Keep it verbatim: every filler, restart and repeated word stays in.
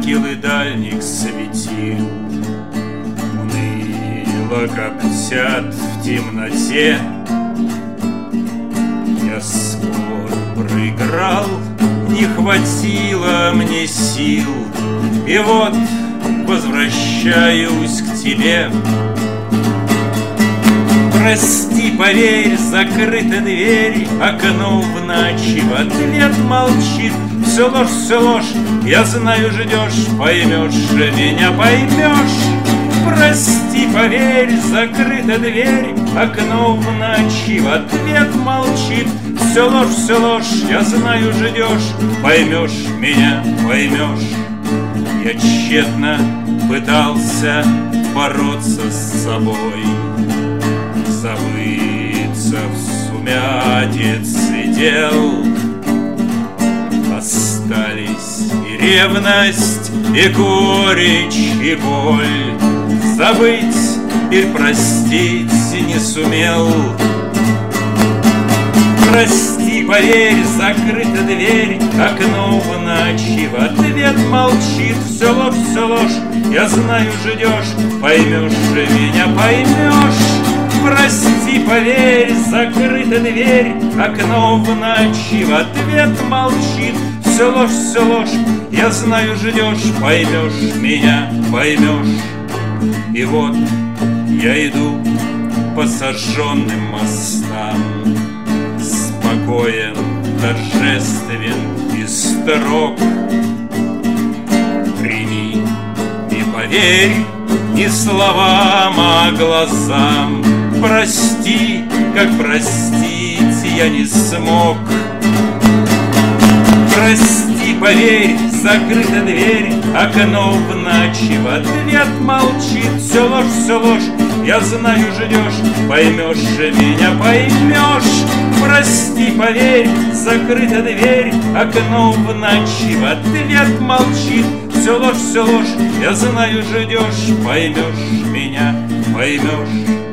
факелы дальних светил уныло коптят в темноте. Я спор проиграл, не хватило мне сил, и вот возвращаюсь к тебе. Прости, поверь, закрыта дверь, окно в ночи в ответ молчит. Все ложь, все ложь, я знаю, ждешь, поймешь меня, поймешь. Прости, поверь, закрыта дверь, окно в ночи в ответ молчит. Все ложь, все ложь, я знаю, ждешь, поймешь меня, поймешь. Я тщетно пытался бороться с собой, забыться в сумятице дел. Остались и ревность, и горечь, и боль. Забыть и простить не сумел. Прости, поверь, закрыта дверь, окно в ночи в ответ молчит. Все ложь, все ложь, я знаю, ждешь, поймешь же меня, поймешь. Прости, поверь, закрыта дверь, окно в ночи в ответ молчит. Все ложь, все ложь, я знаю, ждешь, поймешь меня, поймешь. И вот я иду по сожженным мостам, спокоен, торжествен и строг. Прими и поверь не словам, а глазам. Прости, как простить я не смог. Прости, поверь, закрыта дверь, окно в ночи в ответ молчит. Все ложь, все ложь, я знаю, ждешь, поймешь же меня, поймешь. Прости, поверь, закрыта дверь, окно в ночи в ответ молчит. Все ложь, все ложь, я знаю, ждешь, поймешь меня, поймешь.